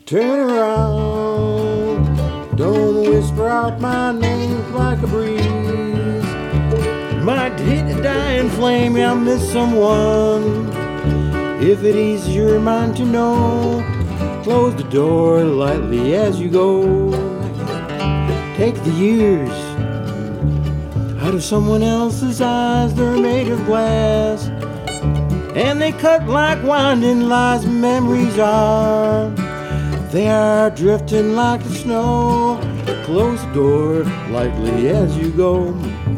turn around. Don't whisper out my name like a breeze. Might hit a dying flame, I miss someone. If it eases your mind to know, close the door lightly as you go. Take the years out of someone else's eyes, they're made of glass, and they cut like winding lies. Memories are, they are drifting like the snow. Close the door lightly as you go.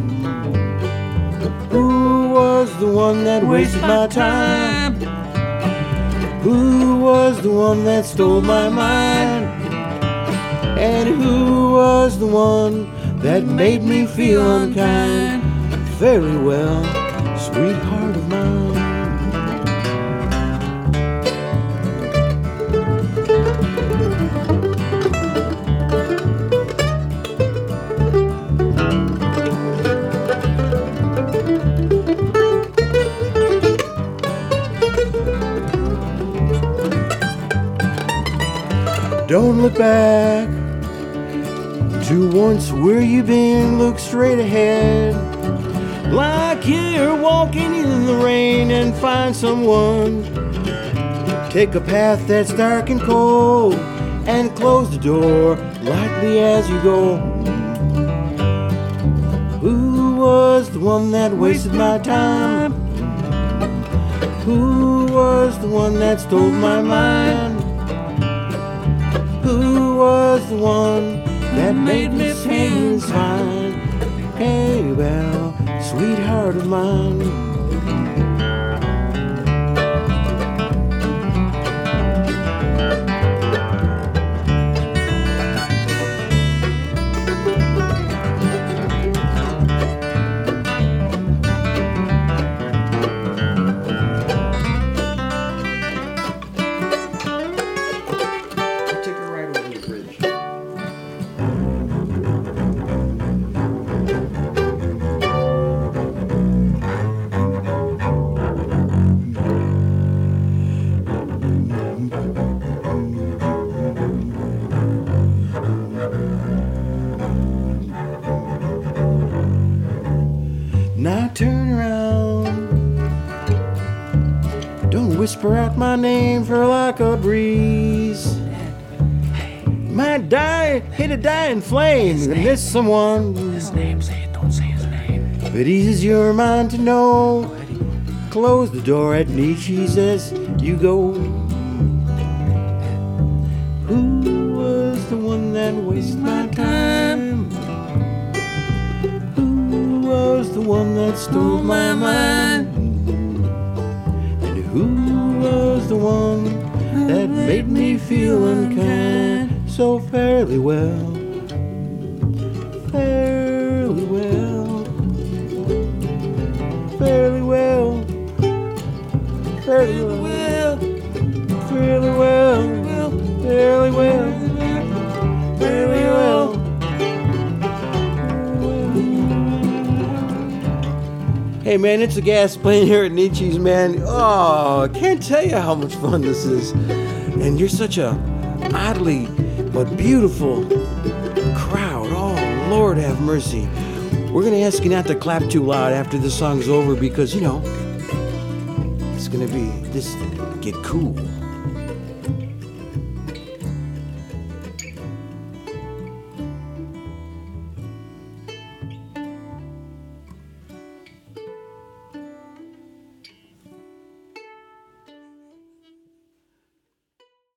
Who was the one that wasted my time? Who was the one that stole my mind? And who was the one that made me feel unkind? Very well, sweetheart of mine. Don't look back to once where you've been, look straight ahead. Like you're walking in the rain and find someone. Take a path that's dark and cold and close the door lightly as you go. Who was the one that wasted my time? Who was the one that stole my mind? Who was the one that made me feel fine? Hey, well, sweetheart of mine. Now turn around. Don't whisper out my name for like a breeze. Might die, hit a dying flame, and miss someone. His name, say it, don't say his name. If it eases your mind to know, close the door at Nietzsche's as you go. Who was the one that wasted my time? Who was the one that stole my mind? And who was the one that made me feel unkind? So fairly well, fairly well, fairly well, fairly well, fairly well, fairly well, fairly well. Hey man, it's a gas playing here at Nietzsche's, man. Oh, I can't tell you how much fun this is. And you're such a oddly but beautiful crowd. Oh, Lord have mercy. We're going to ask you not to clap too loud after this song's over because, you know, it's going to be, this get cool.